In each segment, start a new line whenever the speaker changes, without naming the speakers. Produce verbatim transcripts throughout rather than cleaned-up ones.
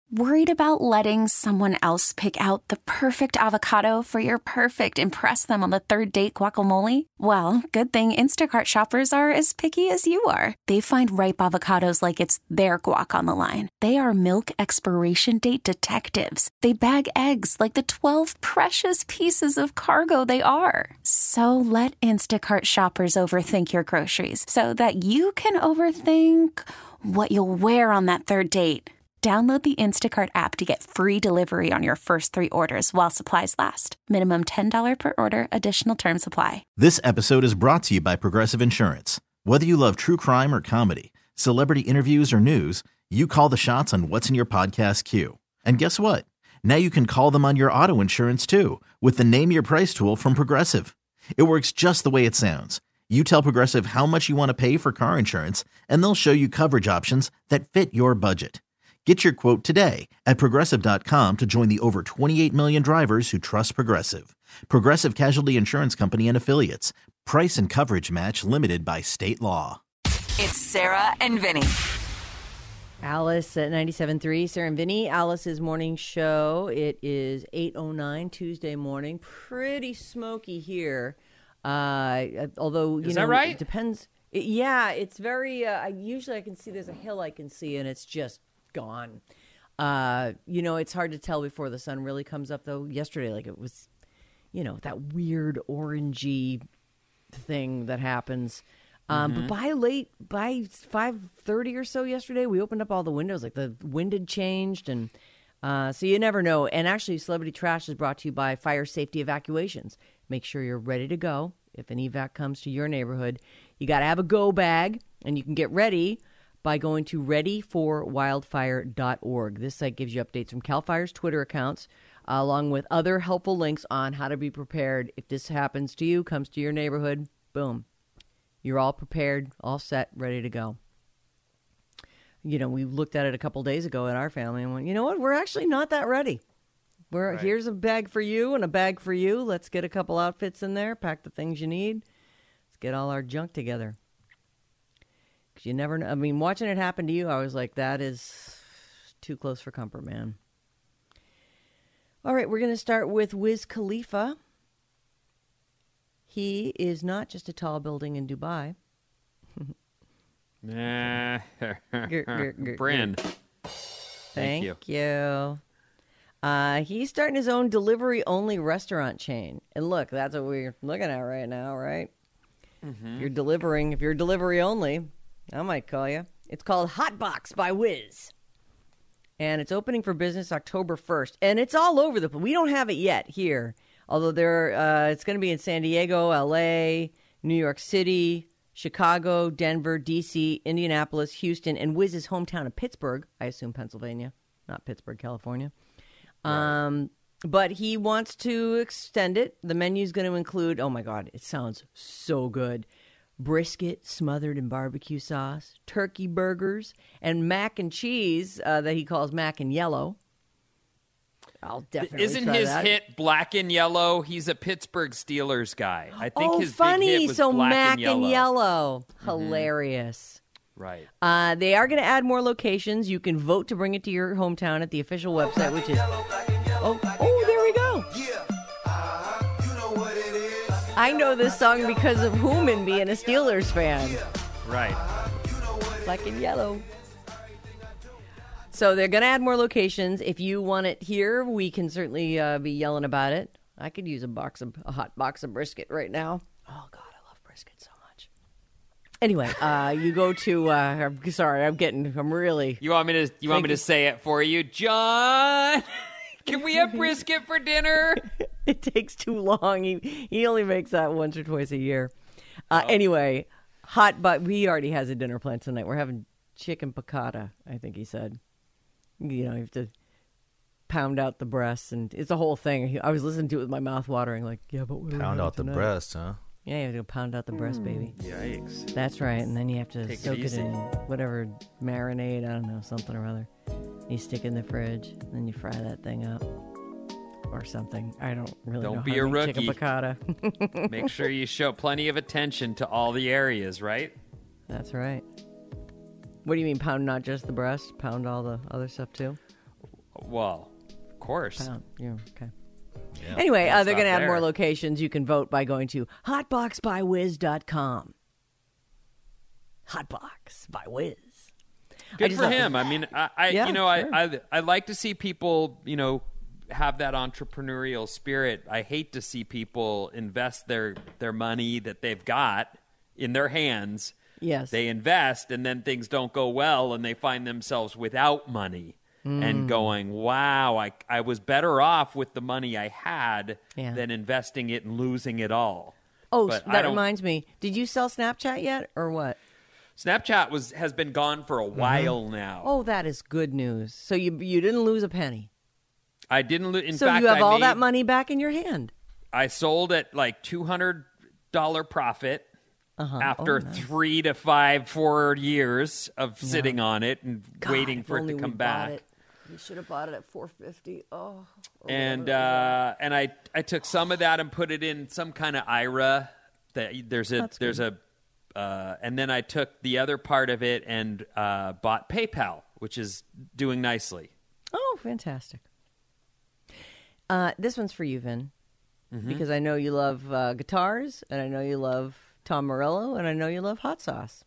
Worried about letting someone else pick out the perfect avocado for your perfect impress them on the third date guacamole? Well, good thing Instacart shoppers are as picky as you are. They find ripe avocados like it's their guac on the line. They are milk expiration date detectives. They bag eggs like the twelve precious pieces of cargo they are. So let Instacart shoppers overthink your groceries so that you can overthink what you'll wear on that third date. Download the Instacart app to get free delivery on your first three orders while supplies last. Minimum ten dollars per order. Additional terms apply.
This episode is brought to you by Progressive Insurance. Whether you love true crime or comedy, celebrity interviews or news, you call the shots on what's in your podcast queue. And guess what? Now you can call them on your auto insurance too with the Name Your Price tool from Progressive. It works just the way it sounds. You tell Progressive how much you want to pay for car insurance, and they'll show you coverage options that fit your budget. Get your quote today at Progressive dot com to join the over twenty-eight million drivers who trust Progressive. Progressive Casualty Insurance Company and Affiliates. Price and coverage match limited by state law.
It's Sarah and Vinny.
Alice at ninety-seven point three, Sarah and Vinny, Alice's morning show. It is eight oh nine Tuesday morning. Pretty smoky here. Uh, although, you
is
know,
that right?
It depends. It, yeah, it's very, uh, I usually I can see there's a hill I can see and it's just gone. Uh, you know, it's hard to tell before the sun really comes up, though. Yesterday, like, it was, you know, that weird orangey thing that happens. Um, mm-hmm. But by late, by five thirty or so yesterday, we opened up all the windows. Like, the wind had changed, and uh, so you never know. And actually, Celebrity Trash is brought to you by Fire Safety Evacuations. Make sure you're ready to go if an evac comes to your neighborhood. You got to have a go bag, and you can get ready by going to ready for wildfire dot org. This site gives you updates from CAL FIRE's Twitter accounts, uh, along with other helpful links on how to be prepared. If this happens to you, comes to your neighborhood, boom. You're all prepared, all set, ready to go. You know, we looked at it a couple days ago in our family and went, you know what? We're actually not that ready. We're right. Here's a bag for you and a bag for you. Let's get a couple outfits in there, pack the things you need. Let's get all our junk together. You never know. I mean, watching it happen to you, I was like, that is too close for comfort, man. All right, we're going to start with Wiz Khalifa. He is not just a tall building in Dubai.
Nah.
Bryn.
Bryn.
Thank,
Thank you.
you. Uh, he's starting his own delivery-only restaurant chain. And look, that's what we're looking at right now, right? Mm-hmm. If you're delivering, if you're delivery only, I might call you. It's called Hotbox by Wiz. And it's opening for business October first. And it's all over the place. We don't have it yet here. Although there, uh, it's going to be in San Diego, L A, New York City, Chicago, Denver, D C, Indianapolis, Houston, and Wiz's hometown of Pittsburgh. I assume Pennsylvania, not Pittsburgh, California. Right. Um, but he wants to extend it. The menu's going to include, oh my God, it sounds so good. Brisket smothered in barbecue sauce, turkey burgers, and mac and cheese uh, that he calls mac and yellow. I'll definitely
Isn't
try
his
that.
hit Black and Yellow? He's a Pittsburgh Steelers guy. I think
oh,
his
funny.
big hit was
so
Black
mac
and Yellow.
and yellow.
Mm-hmm.
Hilarious.
Right.
Uh, they are going to add more locations. You can vote to bring it to your hometown at the official website, which is... Oh, oh, there we go. I know this song because of Hooman being a Steelers fan.
Right.
Black and yellow. So they're going to add more locations. If you want it here, we can certainly uh, be yelling about it. I could use a box of a hot box of brisket right now. Oh, God, I love brisket so much. Anyway, uh, you go to, uh, I'm sorry, I'm getting, I'm really.
You want me to, you want me to say it for you? John, can we have brisket for dinner?
It takes too long. He he only makes that once or twice a year. Uh,
oh.
Anyway, hot, but he already has a dinner plan tonight. We're having chicken piccata, I think he said. You know, you have to pound out the breasts, and it's a whole thing. I was listening to it with my mouth watering, like, yeah, but what
pound out the
tonight?
breast, huh?
Yeah, you have to pound out the breast, baby.
Yikes.
That's right, and then you have to
Take
soak
it,
it, in whatever marinade, I don't know, something or other. You stick it in the fridge, and then you fry that thing up. Or something. I don't really
don't
know
be
how
a
to make
rookie.
chicken piccata.
Make sure you show plenty of attention to all the areas, right?
That's right. What do you mean pound not just the breast? Pound all the other stuff too?
Well, of course.
Pound. Yeah, okay. Yeah. Anyway, uh, they're going to add
there.
more locations. You can vote by going to hotbox by wiz dot com. Hotbox by Wiz.
Good for him. I mean, I, I
yeah,
you know,
sure.
I, I I like to see people, you know, have that entrepreneurial spirit. I hate to see people invest their their money that they've got in their hands.
Yes.
They invest, and then things don't go well, and they find themselves without money mm. and going, wow, I, I was better off with the money I had
yeah.
than investing it and losing it all.
Oh,
but
that reminds me. Did you sell Snapchat yet or what?
Snapchat was has been gone for a while
mm-hmm.
now.
Oh, that is good news. So you you didn't lose a penny.
I didn't lose. In
so
fact,
you have
I
all
made,
that money back in your hand.
I sold at like two hundred dollars profit
uh-huh.
after
oh, nice.
three to five, four years of
yeah.
sitting on it and
God,
waiting for it to come back.
It. You should have bought it at four fifty. Oh,
and uh, and I I took some of that and put it in some kind of I R A. That there's a
That's
there's
good.
a uh, and then I took the other part of it and uh, bought PayPal, which is doing nicely.
Oh, fantastic. Uh, this one's for you, Vin,
mm-hmm.
because I know you love uh, guitars, and I know you love Tom Morello, and I know you love hot sauce.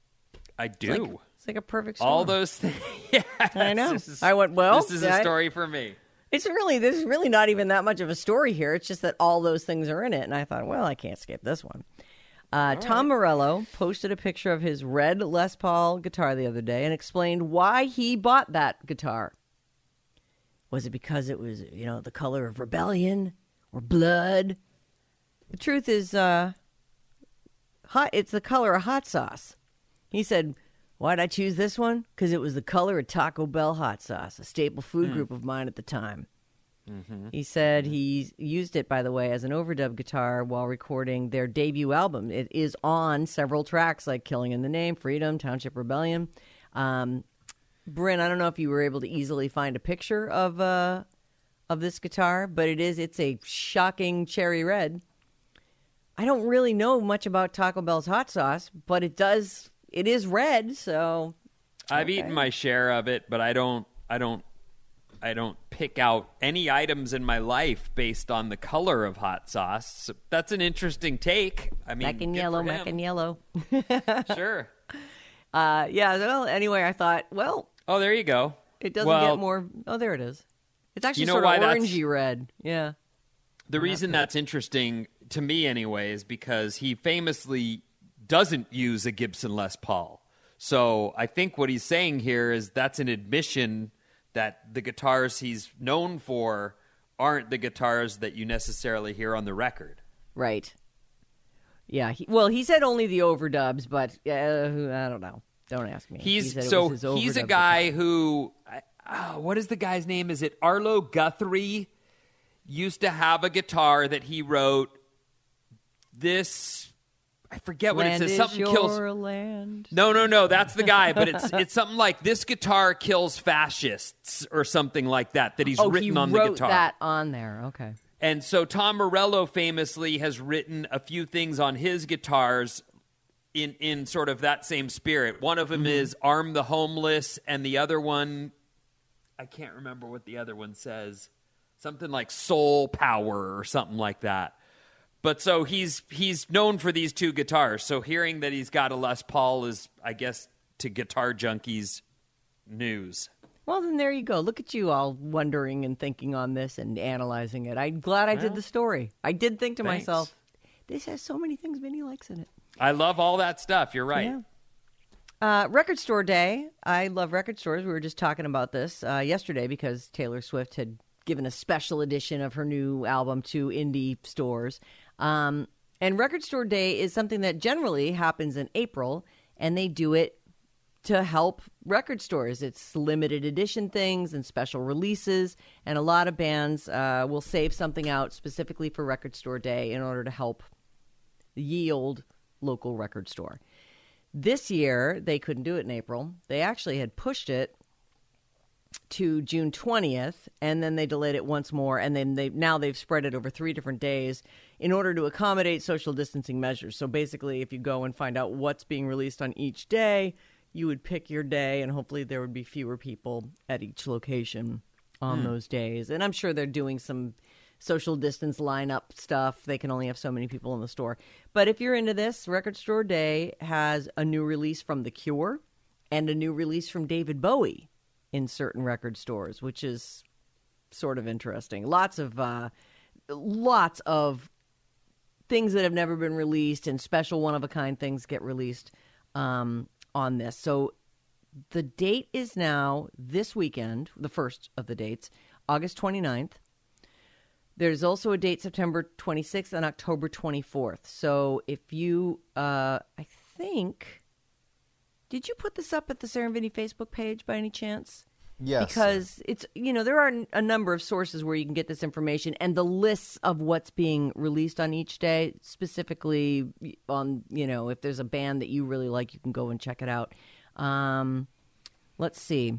I do.
It's like, it's like a perfect story.
All those things. Yes.
I know.
This is,
I went, well.
This is a
I,
story for me.
It's really, there's really not even that much of a story here. It's just that all those things are in it. And I thought, well, I can't skip this one. Uh, Tom right. Morello posted a picture of his red Les Paul guitar the other day and explained why he bought that guitar. Was it because it was, you know, the color of rebellion or blood? The truth is, uh, hot. It's the color of hot sauce. He said, why'd I choose this one? Because it was the color of Taco Bell hot sauce, a staple food mm. group of mine at the time. Mm-hmm. He said he used it, by the way, as an overdub guitar while recording their debut album. It is on several tracks like Killing in the Name, Freedom, Township Rebellion. Um, Bryn, I don't know if you were able to easily find a picture of uh, of this guitar, but it is, it's a shocking cherry red. I don't really know much about Taco Bell's hot sauce, but it does, it is red, so.
I've
okay.
eaten my share of it, but I don't, I don't, I don't pick out any items in my life based on the color of hot sauce. So that's an interesting take. I mean,
mac and yellow, mac and yellow.
Sure.
Uh, yeah. Well, anyway, I thought, well.
Oh, there you go.
It doesn't
well,
get more. Oh, there it is. It's actually
you know
sort
why
of
that's,
orangey red. Yeah.
The reason that's interesting to me, anyway, is because he famously doesn't use a Gibson Les Paul. So I think what he's saying here is that's an admission that the guitars he's known for aren't the guitars that you necessarily hear on the record.
Right. Yeah. He, well, he said only the overdubs, but uh, I don't know. Don't ask me.
He's
he
so he's a guy
guitar.
who. Uh, what is the guy's name? Is it Arlo Guthrie? Used to have a guitar that he wrote. This. I forget
Land
what it says.
is
Something
your
kills.
Land.
No, no, no. That's the guy. But it's it's something like this guitar kills fascists or something like that. That he's
oh,
written
he
on the
wrote
guitar.
that on there. Okay.
And so Tom Morello famously has written a few things on his guitars in in sort of that same spirit. One of them mm-hmm. is "Arm the Homeless," and the other one, I can't remember what the other one says. Something like "Soul Power" or something like that. But so he's he's known for these two guitars. So hearing that he's got a Les Paul is, I guess, to guitar junkies, news.
Well, then there you go. Look at you all wondering and thinking on this and analyzing it. I'm glad I well, did the story. I did think to
thanks.
myself, this has so many things Vinny likes in it.
I love all that stuff. You're right.
Yeah. Uh, record store day. I love record stores. We were just talking about this uh, yesterday because Taylor Swift had given a special edition of her new album to indie stores. Um, and Record Store Day is something that generally happens in April, and they do it to help record stores. It's limited edition things and special releases, and a lot of bands uh, will save something out specifically for Record Store Day in order to help the ye old local record store. This year, they couldn't do it in April. They actually had pushed it to June twentieth, and then they delayed it once more, and then they now they've spread it over three different days in order to accommodate social distancing measures. So basically, if you go and find out what's being released on each day, you would pick your day, and hopefully there would be fewer people at each location on mm. those days. And I'm sure they're doing some social distance lineup stuff. They can only have so many people in the store. But if you're into this, Record Store Day has a new release from The Cure and a new release from David Bowie in certain record stores, which is sort of interesting. Lots of uh, lots of things that have never been released and special one-of-a-kind things get released um, on this. So the date is now this weekend, the first of the dates, August twenty-ninth. There's also a date September twenty-sixth and October twenty-fourth. So if you, uh, I think, did you put this up at the Sarah and Vinny Facebook page by any chance?
Yes.
Because it's, you know, there are a number of sources where you can get this information and the lists of what's being released on each day, specifically on, you know, if there's a band that you really like, you can go and check it out. Um, let's see.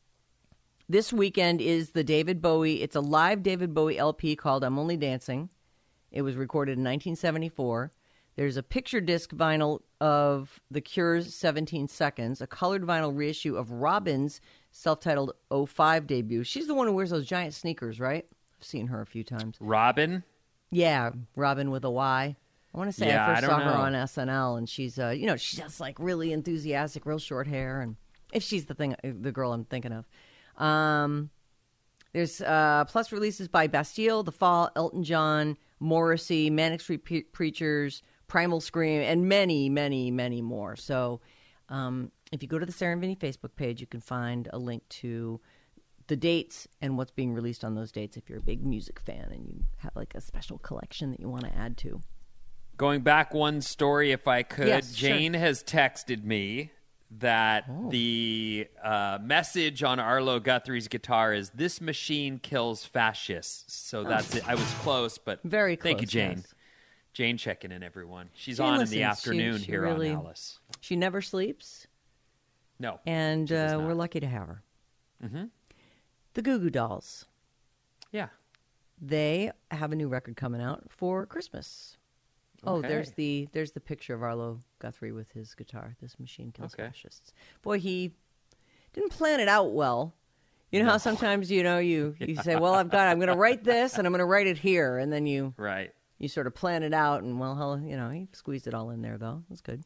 This weekend is the David Bowie. It's a live David Bowie L P called I'm Only Dancing. It was recorded in nineteen seventy-four. There's a picture disc vinyl of The Cure's seventeen seconds, a colored vinyl reissue of Robin's self-titled oh five debut. She's the one who wears those giant sneakers, right? I've seen her a few times.
Robin?
Yeah, Robin with a Y. I want to say
yeah,
I first
I
saw
know.
her on S N L, and she's, uh, you know, she's just like really enthusiastic, real short hair, and if she's the thing, the girl I'm thinking of. Um, there's uh, plus releases by Bastille, The Fall, Elton John, Morrissey, Manic Street Pre- Preachers, Primal Scream, and many, many, many more. So um, if you go to the Sarah and Vinny Facebook page, you can find a link to the dates and what's being released on those dates if you're a big music fan and you have like a special collection that you want to add to.
Going back one story, if I could,
Yes,
Jane
sure.
has texted me that
Oh.
the uh, message on Arlo Guthrie's guitar is "This machine kills fascists." So that's it. I was close, but
Very
Thank you,
close,
Jane.
yes.
Jane checking in, everyone. She's
Jane
on
listens.
in the
She-
afternoon
she
here
really-
on Alice.
She never sleeps,
No,
and
she does
uh,
not.
we're lucky to have her.
Mm-hmm.
The Goo Goo Dolls.
Yeah.
They have a new record coming out for Christmas. Oh,
Okay.
there's the there's the picture of Arlo Guthrie with his guitar. This machine kills
Okay.
fascists. Boy, he didn't plan it out well. You know how sometimes you know you you say, "Well, I've got I'm going to write this and I'm going to write it here," and then you
Right.
you sort of plan it out, and well, he'll, you know, he squeezed it all in there though. That's good.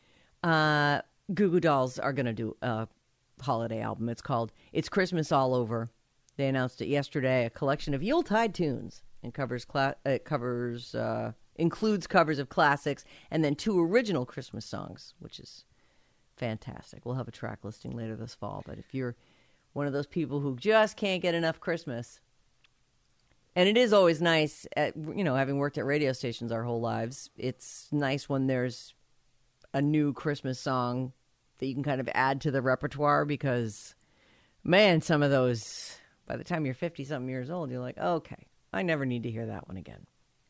Uh, Goo Goo Dolls are going to do a holiday album. It's called "It's Christmas All Over." They announced it yesterday. A collection of Yuletide tunes and covers cla- it covers uh, includes covers of classics and then two original Christmas songs, which is fantastic. We'll have a track listing later this fall. But if you're one of those people who just can't get enough Christmas, and it is always nice, at, you know, having worked at radio stations our whole lives, it's nice when there's a new Christmas song that you can kind of add to the repertoire because, man, some of those, by the time you're fifty-something years old, you're like, okay, I never need to hear that one again.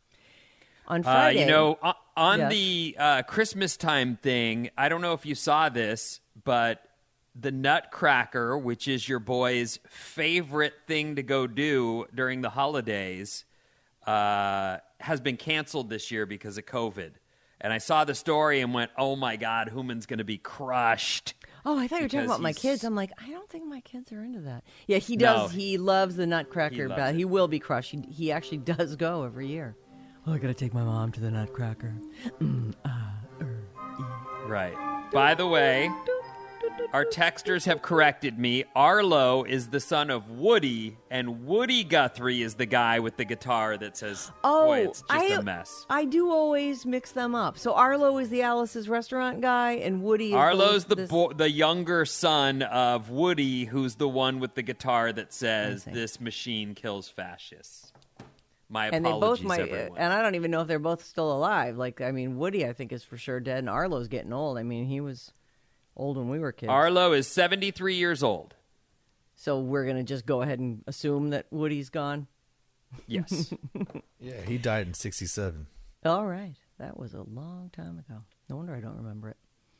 On
Uh,
Friday...
you know, o- on
Yes.
the uh, Christmas time thing, I don't know if you saw this, but the Nutcracker, which is your boy's favorite thing to go do during the holidays, uh, has been canceled this year because of COVID. And I saw the story and went, oh, my God, Human's going to be crushed.
Oh, I thought you were talking
because
about my
he's-
kids. I'm like, I don't think my kids are into that. Yeah, he
No.
does. He loves the Nutcracker.
He
He,
loves
he
it.
will be crushed. He, he actually does go every year. Oh, I got to take my mom to the Nutcracker. Mm, ah, er, ee.
Right. By the way, our texters have corrected me. Arlo is the son of Woody, and Woody Guthrie is the guy with the guitar that says,
Oh,
boy, it's just
I,
a mess.
I do always mix them up. So Arlo is the Alice's restaurant guy, and Woody is
Arlo's the
the, this-
bo- the younger son of Woody, who's the one with the guitar that says,
I see.
this machine kills fascists. My
and they
apologies,
both might,
everyone.
and I don't even know if they're both still alive. Like, I mean, Woody, I think, is for sure dead, and Arlo's getting old. I mean, he was old when we were kids.
Arlo is seventy-three years old.
So we're gonna just go ahead and assume that Woody's gone.
Yes.
Yeah, he died in sixty-seven.
All right. That was a long time ago. No wonder I don't remember it.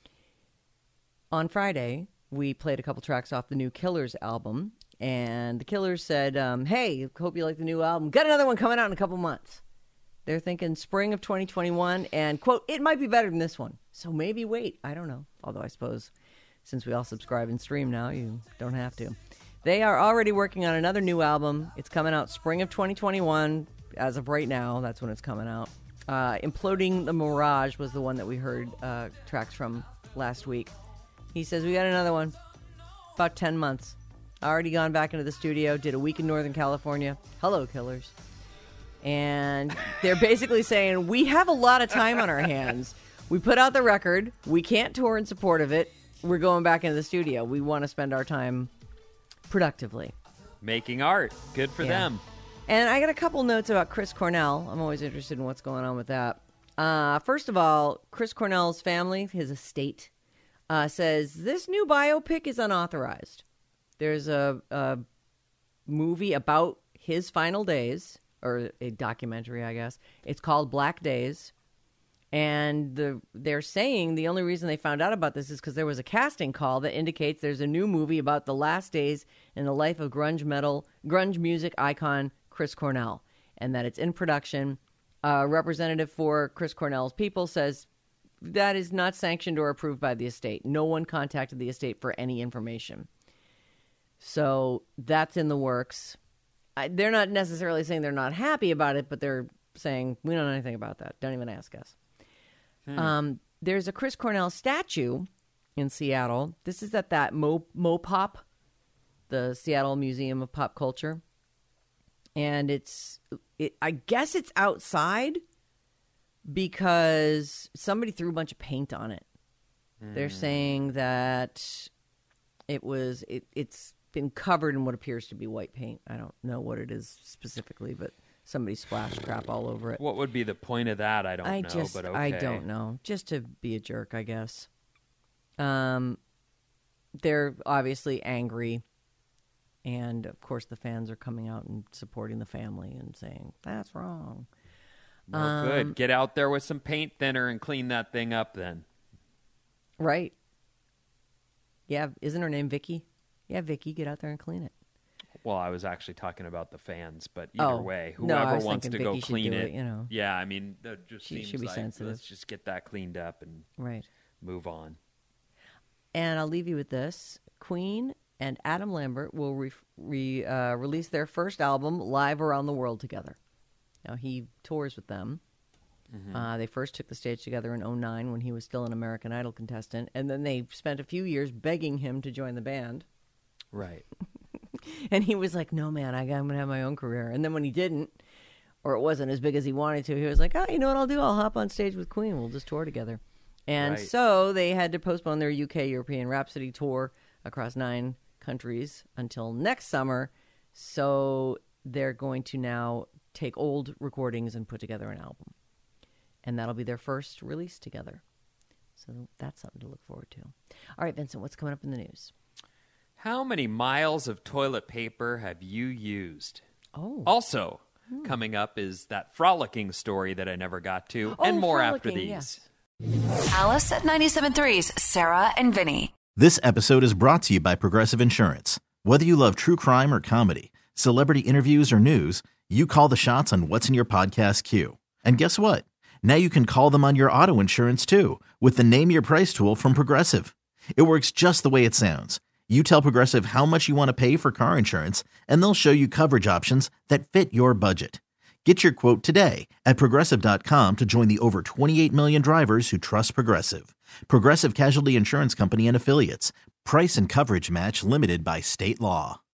On Friday, we played a couple tracks off the new Killers album, and the Killers said, um, hey, hope you like the new album. Got another one coming out in a couple months. They're thinking spring of twenty twenty-one, and, quote, it might be better than this one. So maybe wait. I don't know. Although I suppose since we all subscribe and stream now, you don't have to. They are already working on another new album. It's coming out spring of twenty twenty-one. As of right now, that's when it's coming out. Uh, Imploding the Mirage was the one that we heard uh, tracks from last week. He says, we got another one. About ten months. Already gone back into the studio. Did a week in Northern California. Hello, Killers. And they're basically saying, we have a lot of time on our hands. We put out the record. We can't tour in support of it. We're going back into the studio. We want to spend our time productively.
Making art. Good for
Yeah.
them.
And I got a couple notes about Chris Cornell. I'm always interested in what's going on with that. Uh, first of all, Chris Cornell's family, his estate, uh, says this new biopic is unauthorized. There's a, a movie about his final days, or a documentary, I guess. It's called Black Days. And the, they're saying the only reason they found out about this is because there was a casting call that indicates there's a new movie about the last days in the life of grunge metal, grunge music icon Chris Cornell, and that it's in production. A representative for Chris Cornell's people says that is not sanctioned or approved by the estate. No one contacted the estate for any information. So that's in the works. I, they're not necessarily saying they're not happy about it, but they're saying, we don't know anything about that. Don't even ask us. Hmm. Um, there's a Chris Cornell statue in Seattle. This is at that Mo, Mopop, the Seattle Museum of Pop Culture. And it's, it, I guess it's outside because somebody threw a bunch of paint on it. Mm. They're saying that it was, it, it's been covered in what appears to be white paint. I don't know what it is specifically, but somebody splashed crap all over it.
What would be the point of that? I don't
I
know,
just,
but okay.
I don't know. Just to be a jerk, I guess. Um, they're obviously angry. And, of course, the fans are coming out and supporting the family and saying, that's wrong.
Well,
um,
good. Get out there with some paint thinner and clean that thing up then.
Right. Yeah, isn't her name Vicky? Yeah, Vicky, get out there and clean it.
Well, I was actually talking about the fans, but either
Oh.
way,
No, I
whoever
was
wants to
thinking
go
Vicky should
clean
do
it,
it, you know.
yeah, I mean, that just
She
seems
should be
like
sensitive.
let's just get that cleaned up and
Right.
move on.
And I'll leave you with this. Queen and Adam Lambert will re- re- uh, release their first album live around the world together. Now, he tours with them. Mm-hmm. Uh, they first took the stage together in oh nine when he was still an American Idol contestant, and then they spent a few years begging him to join the band.
Right.
And he was like, no, man, I, I'm going to have my own career. And then when he didn't, or it wasn't as big as he wanted to, he was like, oh, you know what I'll do? I'll hop on stage with Queen. We'll just tour together. And
Right.
so they had to postpone their U K European Rhapsody tour across nine countries until next summer. So they're going to now take old recordings and put together an album. And that'll be their first release together. So that's something to look forward to. All right, Vincent, what's coming up in the news?
How many miles of toilet paper have you used?
Oh.
Also, coming up is that frolicking story that I never got to,
Oh,
and more after
frolicking,
these.
yes.
Alice at ninety-seven point three's Sarah and Vinny.
This episode is brought to you by Progressive Insurance. Whether you love true crime or comedy, celebrity interviews or news, you call the shots on what's in your podcast queue. And guess what? Now you can call them on your auto insurance too with the Name Your Price tool from Progressive. It works just the way it sounds. You tell Progressive how much you want to pay for car insurance, and they'll show you coverage options that fit your budget. Get your quote today at Progressive dot com to join the over twenty-eight million drivers who trust Progressive. Progressive Casualty Insurance Company and Affiliates. Price and coverage match limited by state law.